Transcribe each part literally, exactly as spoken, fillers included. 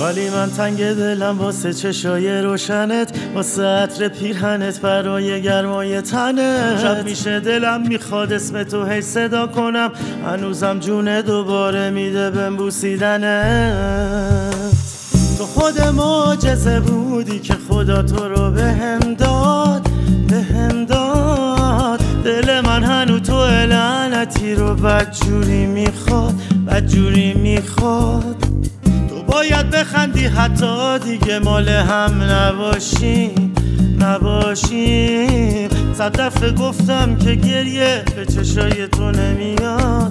ولی من تنگ دلم واسه چشای روشنت، واسه عطر پیرهنت، برای گرمای تنت. شب میشه دلم میخواد اسم تو هی صدا کنم، هنوزم جون دوباره میده بهم بوسیدنت. تو خود معجزه بودی که خدا تو رو بهم داد، بهم داد. دل من هنو تو لعنتی رو بدجوری میخواد، بدجوری میخواد. تو باید بخندی حتی دیگه مال هم نباشیم، نباشیم. صد دفعه گفتم که گریه به چشای تو نمیاد،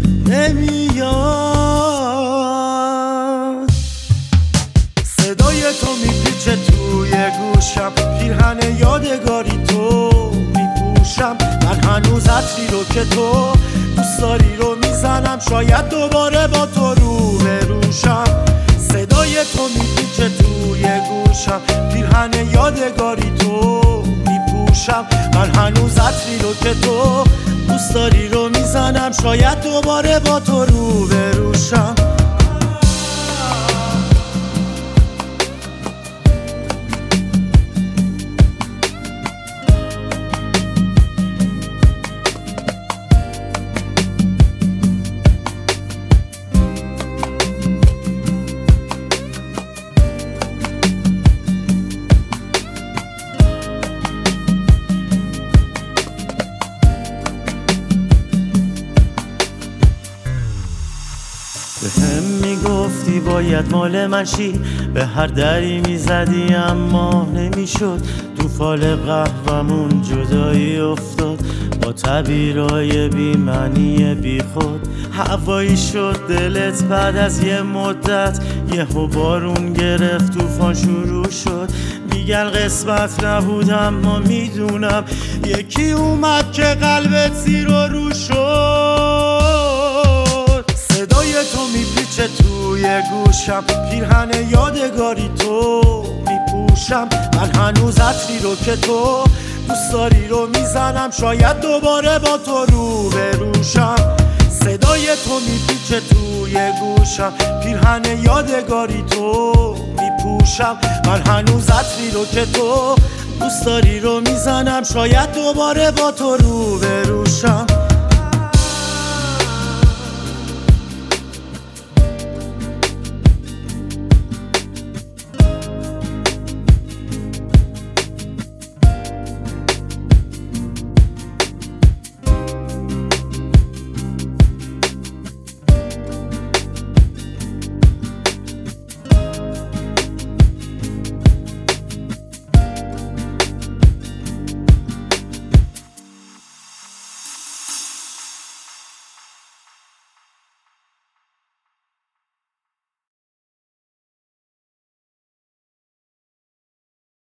نمیاد. صدای تو میپیچه توی گوشم، پیرهن یادگاری تو میپوشم. من هنوز عطری رو که تو دوست داری رو میزنم، شاید دوباره با تو رو بروشم. صدای تو میپیچه توی گوشم، پیرهن یادگاری تو میپوشم. من هنوز عطری رو که تو دوست داری رو میزنم، شاید دوباره با تو رو بروشم. به هم میگفتی باید مال من شی، به هر دری میزدی اما نمیشد. تو فال قهومون جدایی افتاد، با تعبیرای بی معنی بی خود. هوایی شد دلت بعد از یه مدت، یهو بارون گرفت طوفان شروع شد. میگن قسمت نبود اما میدونم یکی اومد که قلبت زیر و رو شد. صدای تو میپیچه توی گوشم، پیرهن یادگاری تو میپوشم. من هنوز عطری رو که تو دوست داری رو میزنم، شاید دوباره با تو رو بروشم. صدای تو میپیچه توی گوشم، پیرهن یادگاری تو میپوشم. من هنوز عطری رو که تو دوست داری رو میزنم، شاید دوباره با تو رو بروشم.